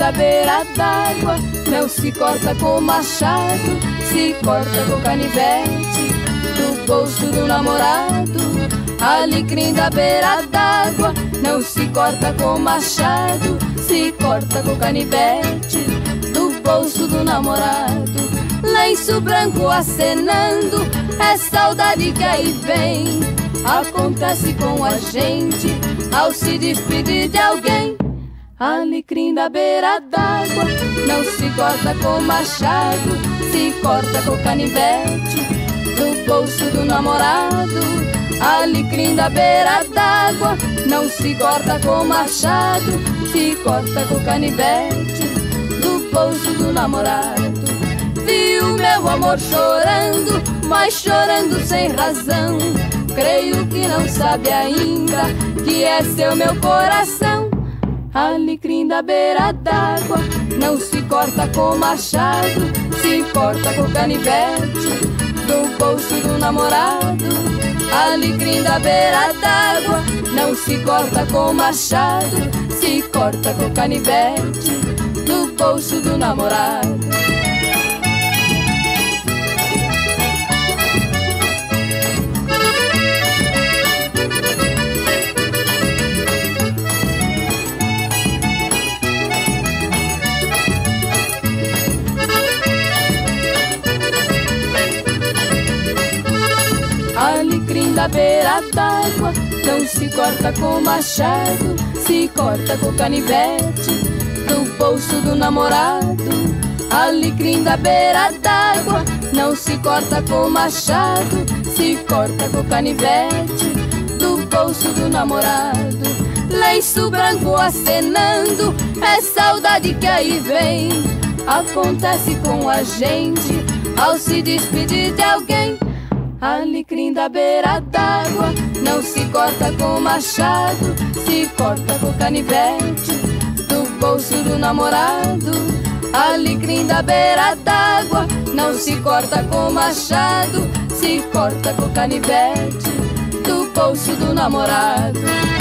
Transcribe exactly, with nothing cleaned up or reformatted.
da beira d'água não se corta com machado, se corta com canivete do bolso do namorado. Alecrim da beira d'água não se corta com machado, se corta com canivete do bolso do namorado. Lenço branco acenando, é saudade que aí vem, acontece com a gente ao se despedir de alguém. Alecrim da beira d'água não se corta com machado, se corta com canivete do bolso do namorado. Alecrim da beira d'água não se corta com machado, se corta com canivete do bolso do namorado. Vi o meu amor chorando, mas chorando sem razão, creio que não sabe ainda que é seu meu coração. Alecrim da beira d'água não se corta com machado, se corta com canivete do bolso do namorado. Alecrim da beira d'água não se corta com machado, se corta com canivete do bolso do namorado. Alecrim da beira d'água não se corta com machado, se corta com canivete do bolso do namorado. Alecrim da beira d'água não se corta com machado, se corta com canivete do bolso do namorado. Lenço branco acenando, é saudade que aí vem, acontece com a gente ao se despedir de alguém. Alecrim da beira d'água não se corta com machado, se corta com canivete do bolso do namorado. Alecrim da beira d'água não se corta com machado, se corta com canivete do bolso do namorado.